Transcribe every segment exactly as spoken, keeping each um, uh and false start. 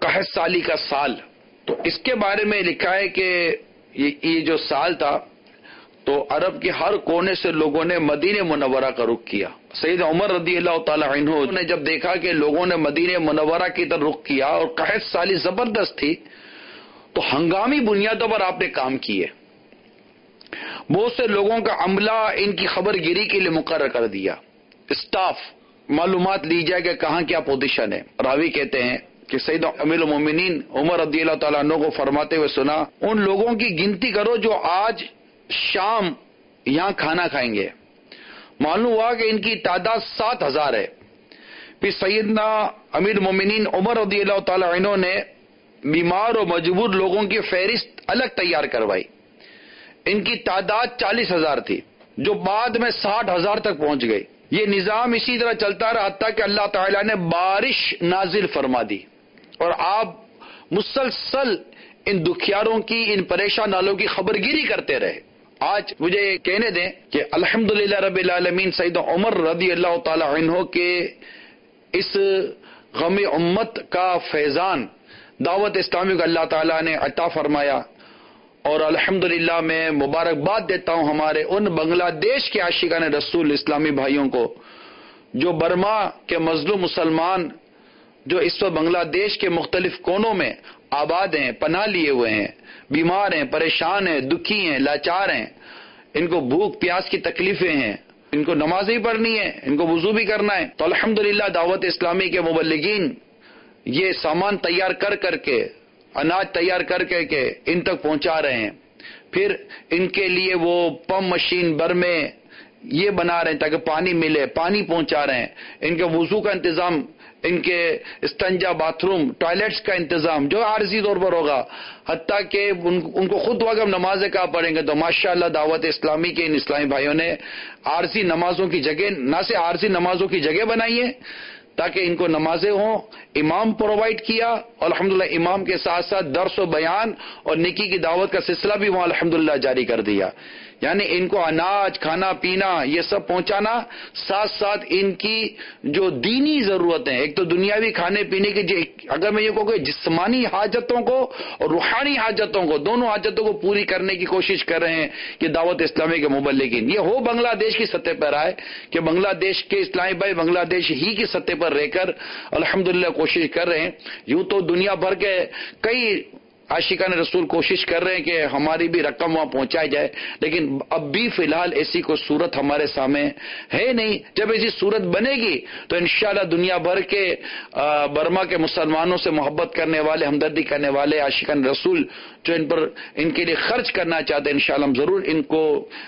قحط سالی کا سال، تو اس کے بارے میں لکھا ہے کہ یہ جو سال تھا تو عرب کے ہر کونے سے لوگوں نے مدینہ منورہ کا رخ کیا. سید عمر رضی اللہ تعالی عنہ نے جب دیکھا کہ لوگوں نے مدینہ منورہ کی طرف رخ کیا اور قحط سالی زبردست تھی، تو ہنگامی بنیادوں پر آپ نے کام کیے. بہت سے لوگوں کا عملہ ان کی خبر گیری کے لیے مقرر کر دیا، اسٹاف معلومات لی جائے کہ کہاں کیا پوزیشن ہے. راوی کہتے ہیں کہ سید امیر المومنین عمر رضی اللہ تعالیٰ عنہ کو فرماتے ہوئے سنا، ان لوگوں کی گنتی کرو جو آج شام یہاں کھانا کھائیں گے. معلوم ہوا کہ ان کی تعداد سات ہزار ہے. پھر سیدنا امیر المومنین عمر رضی اللہ تعالیٰ عنہ نے بیمار اور مجبور لوگوں کی فہرست الگ تیار کروائی. ان کی تعداد چالیس ہزار تھی جو بعد میں ساٹھ ہزار تک پہنچ گئی. یہ نظام اسی طرح چلتا رہا حتیٰ کہ اللہ تعالیٰ نے بارش نازل فرما دی اور آپ مسلسل ان دکھیاروں کی، ان پریشان حالوں کی خبر گیری کرتے رہے. آج مجھے کہنے دیں کہ الحمدللہ رب العالمین سید عمر رضی اللہ تعالی عنہ کے اس غم امت کا فیضان دعوت اسلامی کو اللہ تعالیٰ نے عطا فرمایا، اور الحمدللہ میں مبارکباد دیتا ہوں ہمارے ان بنگلہ دیش کے عاشقان رسول اسلامی بھائیوں کو جو برما کے مظلوم مسلمان جو اس وقت بنگلہ دیش کے مختلف کونوں میں آباد ہیں، پناہ لیے ہوئے ہیں، بیمار ہیں، پریشان ہیں، دکھی ہیں، لاچار ہیں، ان کو بھوک پیاس کی تکلیفیں ہیں، ان کو نماز ہی پڑھنی ہے، ان کو وضو بھی کرنا ہے. تو الحمدللہ دعوت اسلامی کے مبلغین یہ سامان تیار کر کر کے، اناج تیار کر کے کہ ان تک پہنچا رہے ہیں. پھر ان کے لیے وہ پمپ مشین برمے یہ بنا رہے ہیں تاکہ پانی ملے، پانی پہنچا رہے ہیں. ان کے وضو کا انتظام، ان کے استنجا باتھ روم ٹوائلٹس کا انتظام جو عارضی طور پر ہوگا، حتیٰ کہ ان کو خود وقت نمازیں کہاں پڑھیں گے. تو ماشاءاللہ دعوت اسلامی کے ان اسلامی بھائیوں نے عارضی نمازوں کی جگہ، نہ سے عارضی نمازوں کی جگہ بنائی ہے تاکہ ان کو نمازیں ہوں، امام پرووائڈ کیا، اور الحمدللہ امام کے ساتھ ساتھ درس و بیان اور نیکی کی دعوت کا سلسلہ بھی وہاں الحمدللہ جاری کر دیا. یعنی ان کو اناج، کھانا پینا یہ سب پہنچانا، ساتھ ساتھ ان کی جو دینی ضرورتیں، ایک تو دنیاوی کھانے پینے کی، اگر میں یہ کہوں کہ جسمانی حاجتوں کو اور روحانی حاجتوں کو، دونوں حاجتوں کو پوری کرنے کی کوشش کر رہے ہیں کہ دعوت اسلامی کے مبلغین. یہ ہو بنگلہ دیش کی سطح پر آئے کہ بنگلہ دیش کے اسلامی بھائی بنگلہ دیش ہی کی سطح پر رہ کر الحمدللہ کوشش کر رہے ہیں. یوں تو دنیا بھر کے کئی عاشقان رسول کوشش کر رہے ہیں کہ ہماری بھی رقم وہاں پہنچائی جائے، لیکن اب بھی فی الحال ایسی کوئی صورت ہمارے سامنے ہے نہیں. جب ایسی صورت بنے گی تو انشاءاللہ دنیا بھر کے برما کے مسلمانوں سے محبت کرنے والے، ہمدردی کرنے والے عاشقان رسول جو ان پر ان کے لیے خرچ کرنا چاہتے ہیں، انشاءاللہ ہم ضرور ان کو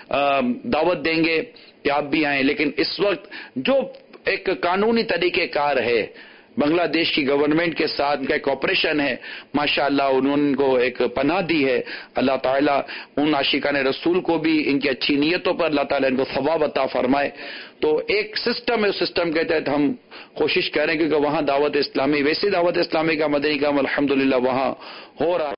دعوت دیں گے کہ آپ بھی آئیں. لیکن اس وقت جو ایک قانونی طریقہ کار ہے بنگلہ دیش کی گورنمنٹ کے ساتھ کا ایک آپریشن ہے، ماشاءاللہ انہوں نے کو ایک پناہ دی ہے. اللہ تعالیٰ ان عاشقان رسول کو بھی ان کی اچھی نیتوں پر اللہ تعالیٰ ان کو ثواب عطا فرمائے. تو ایک سسٹم ہے، اس سسٹم کے تحت ہم کوشش کریں کیونکہ وہاں دعوت اسلامی، ویسے دعوت اسلامی کا مدنی کام الحمدللہ وہاں ہو رہا ہے.